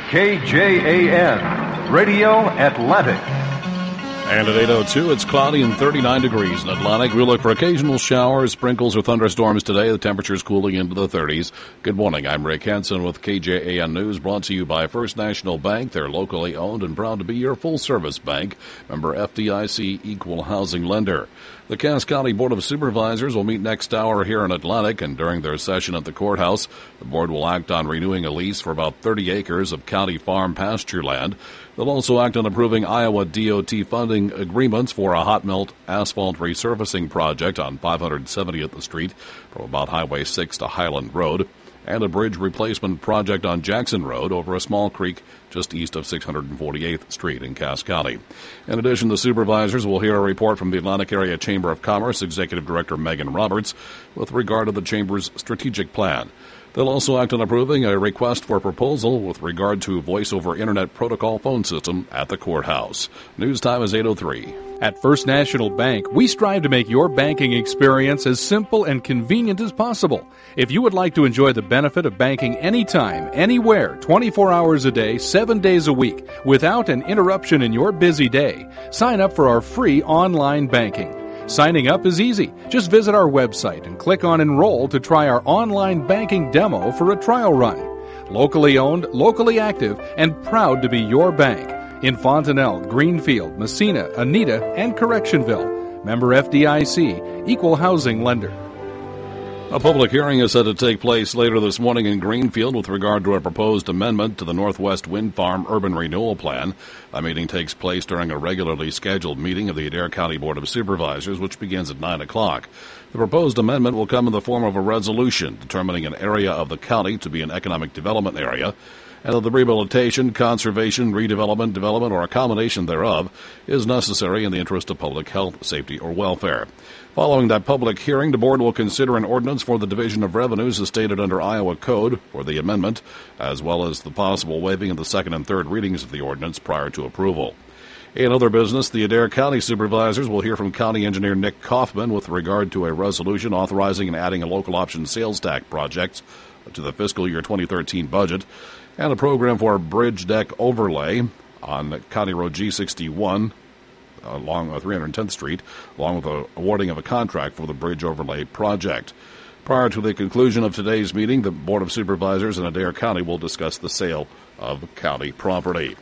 KJAN, Radio Atlantic. And at 8:02, it's cloudy and 39 degrees in Atlantic. We look for occasional showers, sprinkles, or thunderstorms today. The temperature's cooling into the 30s. Good morning. I'm Rick Hansen with KJAN News, brought to you by First National Bank. They're locally owned and proud to be your full-service bank. Member FDIC, equal housing lender. The Cass County Board of Supervisors will meet next hour here in Atlantic, and during their session at the courthouse, the board will act on renewing a lease for about 30 acres of county farm pasture land. They'll also act on approving Iowa DOT funding agreements for a hot melt asphalt resurfacing project on 570th Street from about Highway 6 to Highland Road, and a bridge replacement project on Jackson Road over a small creek just east of 648th Street in Cass County. In addition, the supervisors will hear a report from the Atlantic Area Chamber of Commerce Executive Director Megan Roberts with regard to the Chamber's strategic plan. They'll also act on approving a request for proposal with regard to voice-over Internet protocol phone system at the courthouse. News time is 8:03. At First National Bank, we strive to make your banking experience as simple and convenient as possible. If you would like to enjoy the benefit of banking anytime, anywhere, 24 hours a day, 7 days a week, without an interruption in your busy day, sign up for our free online banking. Signing up is easy. Just visit our website and click on Enroll to try our online banking demo for a trial run. Locally owned, locally active, and proud to be your bank. In Fontanelle, Greenfield, Messina, Anita, and Correctionville. Member FDIC, equal housing lender. A public hearing is set to take place later this morning in Greenfield with regard to a proposed amendment to the Northwest Wind Farm Urban Renewal Plan. The meeting takes place during a regularly scheduled meeting of the Adair County Board of Supervisors, which begins at 9 o'clock. The proposed amendment will come in the form of a resolution determining an area of the county to be an economic development area, and that the rehabilitation, conservation, redevelopment, development, or accommodation thereof is necessary in the interest of public health, safety, or welfare. Following that public hearing, the board will consider an ordinance for the Division of Revenues as stated under Iowa Code for the amendment, as well as the possible waiving of the second and third readings of the ordinance prior to approval. In other business, the Adair County Supervisors will hear from County Engineer Nick Kaufman with regard to a resolution authorizing and adding a local option sales tax project to the fiscal year 2013 budget, and a program for a bridge deck overlay on County Road G61 along 310th Street, along with the awarding of a contract for the bridge overlay project. Prior to the conclusion of today's meeting, the Board of Supervisors in Adair County will discuss the sale of county property.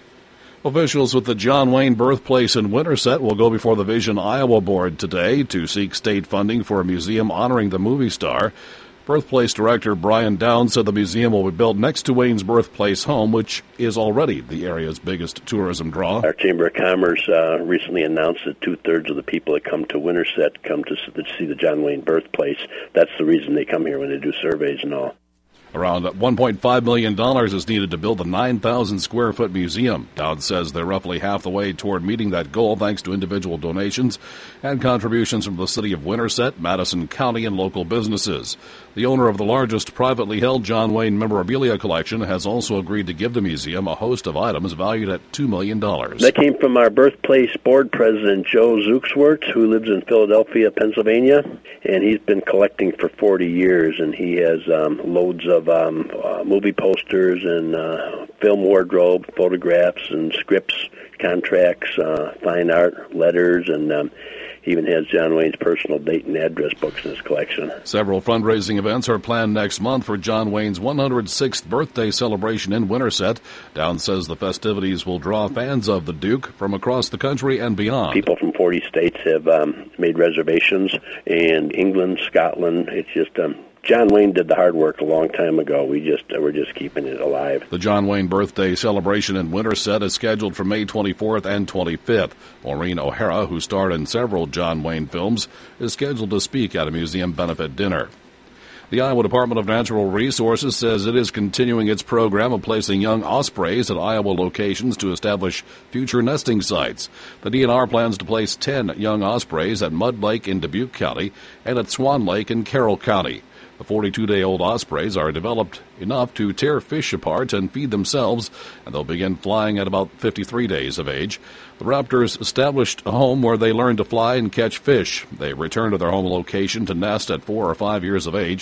Officials with the John Wayne Birthplace in Winterset will go before the Vision Iowa Board today to seek state funding for a museum honoring the movie star. Birthplace Director Brian Downs said the museum will be built next to Wayne's birthplace home, which is already the area's biggest tourism draw. Our Chamber of Commerce recently announced that two-thirds of the people that come to Winterset come to see the John Wayne birthplace. That's the reason they come here when they do surveys and all. Around $1.5 million is needed to build a 9,000-square-foot museum. Dowd says they're roughly half the way toward meeting that goal thanks to individual donations and contributions from the city of Winterset, Madison County, and local businesses. The owner of the largest privately held John Wayne memorabilia collection has also agreed to give the museum a host of items valued at $2 million. That came from our birthplace board president, Joe Zuxwert, who lives in Philadelphia, Pennsylvania, and he's been collecting for 40 years, and he has loads of movie posters and film wardrobe, photographs and scripts, contracts, fine art, letters, and he even has John Wayne's personal date and address books in his collection. Several fundraising events are planned next month for John Wayne's 106th birthday celebration in Winterset. Downs says the festivities will draw fans of the Duke from across the country and beyond. People from 40 states have made reservations, and England, Scotland, it's just John Wayne did the hard work a long time ago. We're just keeping it alive. The John Wayne birthday celebration in Winterset is scheduled for May 24th and 25th. Maureen O'Hara, who starred in several John Wayne films, is scheduled to speak at a museum benefit dinner. The Iowa Department of Natural Resources says it is continuing its program of placing young ospreys at Iowa locations to establish future nesting sites. The DNR plans to place 10 young ospreys at Mud Lake in Dubuque County and at Swan Lake in Carroll County. The 42-day-old ospreys are developed enough to tear fish apart and feed themselves, and they'll begin flying at about 53 days of age. The raptors established a home where they learn to fly and catch fish. They return to their home location to nest at 4 or 5 years of age.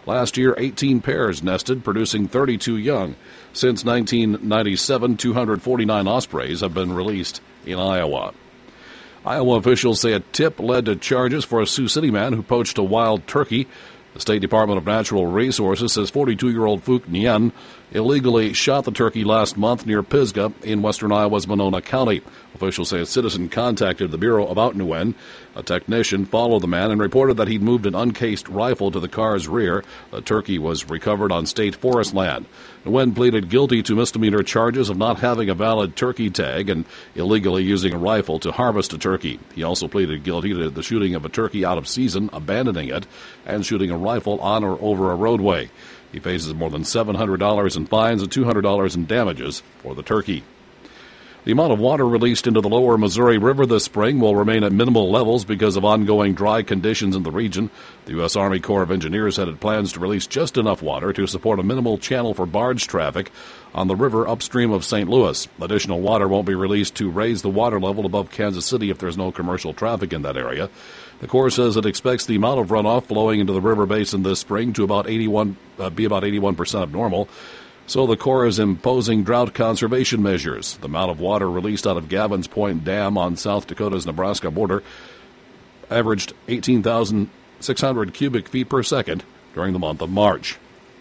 Last year, 18 pairs nested, producing 32 young. Since 1997, 249 ospreys have been released in Iowa. Iowa officials say a tip led to charges for a Sioux City man who poached a wild turkey. The State Department of Natural Resources says 42-year-old Phuc Nguyen illegally shot the turkey last month near Pisgah in western Iowa's Monona County. Officials say a citizen contacted the Bureau about Nguyen. A technician followed the man and reported that he'd moved an uncased rifle to the car's rear. The turkey was recovered on state forest land. Nguyen pleaded guilty to misdemeanor charges of not having a valid turkey tag and illegally using a rifle to harvest a turkey. He also pleaded guilty to the shooting of a turkey out of season, abandoning it, and shooting a rifle on or over a roadway. He faces more than $700 in fines and $200 in damages for the turkey. The amount of water released into the lower Missouri River this spring will remain at minimal levels because of ongoing dry conditions in the region. The U.S. Army Corps of Engineers had plans to release just enough water to support a minimal channel for barge traffic on the river upstream of St. Louis. Additional water won't be released to raise the water level above Kansas City if there's no commercial traffic in that area. The Corps says it expects the amount of runoff flowing into the river basin this spring to be about 81% of normal. So the Corps is imposing drought conservation measures. The amount of water released out of Gavin's Point Dam on South Dakota's Nebraska border averaged 18,600 cubic feet per second during the month of March.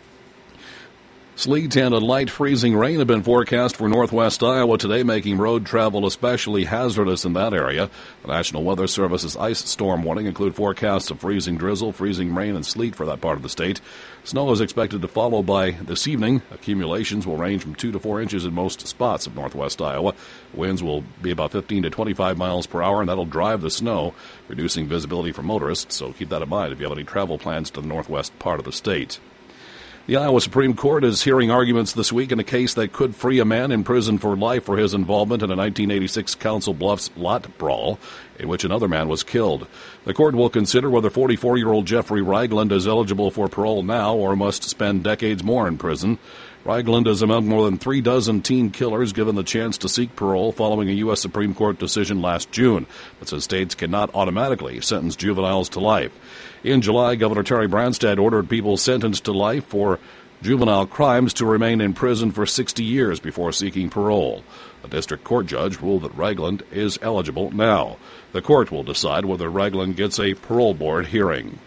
Sleet and a light freezing rain have been forecast for northwest Iowa today, making road travel especially hazardous in that area. The National Weather Service's ice storm warning include forecasts of freezing drizzle, freezing rain, and sleet for that part of the state. Snow is expected to follow by this evening. Accumulations will range from 2 to 4 inches in most spots of northwest Iowa. Winds will be about 15 to 25 miles per hour, and that'll drive the snow, reducing visibility for motorists. So keep that in mind if you have any travel plans to the northwest part of the state. The Iowa Supreme Court is hearing arguments this week in a case that could free a man in prison for life for his involvement in a 1986 Council Bluffs lot brawl in which another man was killed. The court will consider whether 44-year-old Jeffrey Ragland is eligible for parole now or must spend decades more in prison. Ragland is among more than 3 dozen teen killers given the chance to seek parole following a U.S. Supreme Court decision last June that says states cannot automatically sentence juveniles to life. In July, Governor Terry Branstad ordered people sentenced to life for juvenile crimes to remain in prison for 60 years before seeking parole. A district court judge ruled that Ragland is eligible now. The court will decide whether Ragland gets a parole board hearing.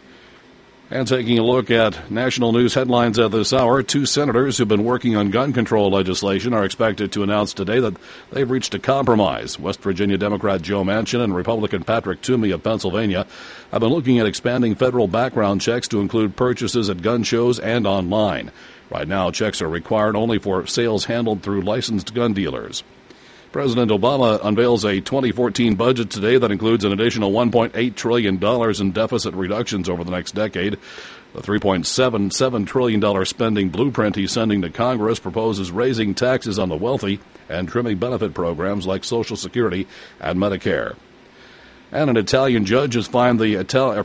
And taking a look at national news headlines at this hour, 2 senators who've been working on gun control legislation are expected to announce today that they've reached a compromise. West Virginia Democrat Joe Manchin and Republican Patrick Toomey of Pennsylvania have been looking at expanding federal background checks to include purchases at gun shows and online. Right now, checks are required only for sales handled through licensed gun dealers. President Obama unveils a 2014 budget today that includes an additional $1.8 trillion in deficit reductions over the next decade. The $3.77 trillion spending blueprint he's sending to Congress proposes raising taxes on the wealthy and trimming benefit programs like Social Security and Medicare. And an Italian judge has fined the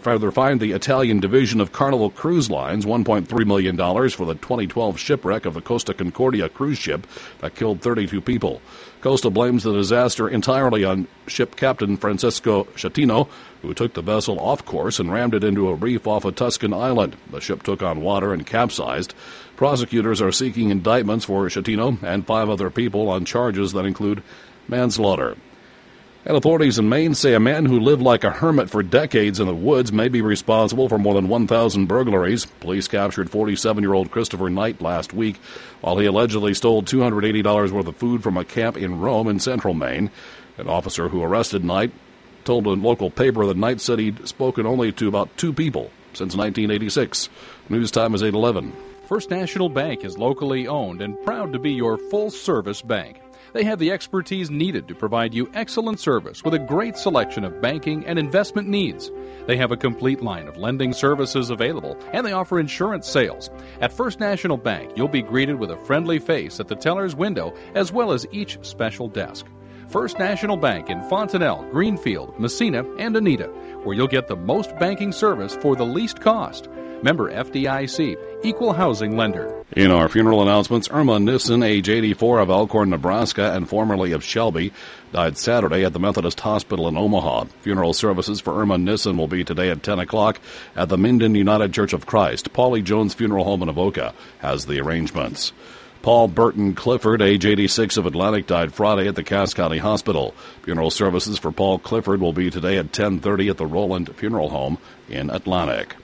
Italian division of Carnival Cruise Lines $1.3 million for the 2012 shipwreck of the Costa Concordia cruise ship that killed 32 people. Costa blames the disaster entirely on ship captain Francesco Schettino, who took the vessel off course and rammed it into a reef off a Tuscan island. The ship took on water and capsized. Prosecutors are seeking indictments for Schettino and 5 other people on charges that include manslaughter. And authorities in Maine say a man who lived like a hermit for decades in the woods may be responsible for more than 1,000 burglaries. Police captured 47-year-old Christopher Knight last week while he allegedly stole $280 worth of food from a camp in Rome in central Maine. An officer who arrested Knight told a local paper that Knight said he'd spoken only to about 2 people since 1986. News time is 8:11. First National Bank is locally owned and proud to be your full-service bank. They have the expertise needed to provide you excellent service with a great selection of banking and investment needs. They have a complete line of lending services available, and they offer insurance sales. At First National Bank, you'll be greeted with a friendly face at the teller's window as well as each special desk. First National Bank in Fontanelle, Greenfield, Messina, and Anita, where you'll get the most banking service for the least cost. Member FDIC, Equal Housing Lender. In our funeral announcements, Irma Nissen, age 84, of Elkhorn, Nebraska, and formerly of Shelby, died Saturday at the Methodist Hospital in Omaha. Funeral services for Irma Nissen will be today at 10 o'clock at the Minden United Church of Christ. Paulie Jones Funeral Home in Avoca has the arrangements. Paul Burton Clifford, age 86, of Atlantic, died Friday at the Cass County Hospital. Funeral services for Paul Clifford will be today at 10:30 at the Roland Funeral Home in Atlantic.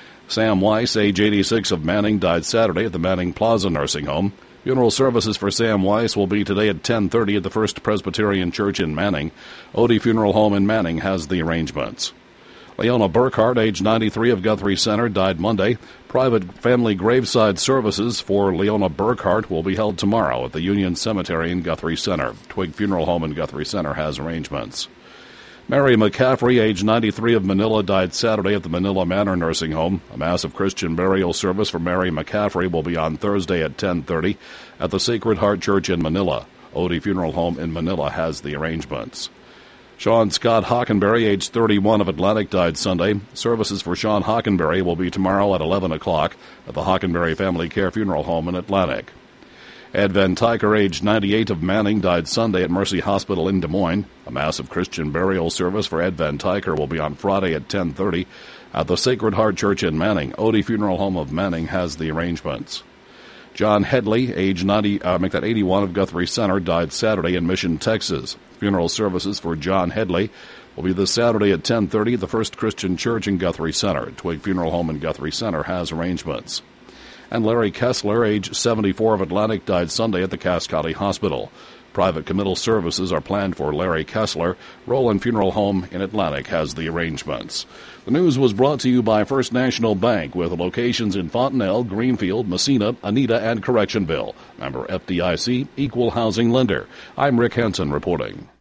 Sam Weiss, age 86, of Manning, died Saturday at the Manning Plaza Nursing Home. Funeral services for Sam Weiss will be today at 10:30 at the First Presbyterian Church in Manning. Odie Funeral Home in Manning has the arrangements. Leona Burkhart, age 93, of Guthrie Center, died Monday. Private family graveside services for Leona Burkhart will be held tomorrow at the Union Cemetery in Guthrie Center. Twig Funeral Home in Guthrie Center has arrangements. Mary McCaffrey, age 93, of Manila, died Saturday at the Manila Manor Nursing Home. A mass of Christian burial service for Mary McCaffrey will be on Thursday at 10:30 at the Sacred Heart Church in Manila. Odie Funeral Home in Manila has the arrangements. Sean Scott Hockenberry, age 31, of Atlantic, died Sunday. Services for Sean Hockenberry will be tomorrow at 11 o'clock at the Hockenberry Family Care Funeral Home in Atlantic. Ed Van Tyker, age 98, of Manning, died Sunday at Mercy Hospital in Des Moines. A massive Christian burial service for Ed Van Tyker will be on Friday at 10:30 at the Sacred Heart Church in Manning. Odie Funeral Home of Manning has the arrangements. John Headley, age 81, of Guthrie Center, died Saturday in Mission, Texas. Funeral services for John Headley will be this Saturday at 10:30 at the First Christian Church in Guthrie Center. Twig Funeral Home in Guthrie Center has arrangements. And Larry Kessler, age 74, of Atlantic, died Sunday at the Cass County Hospital. Private committal services are planned for Larry Kessler. Roland Funeral Home in Atlantic has the arrangements. The news was brought to you by First National Bank, with locations in Fontenelle, Greenfield, Messina, Anita, and Correctionville. Member FDIC, Equal Housing Lender. I'm Rick Henson reporting.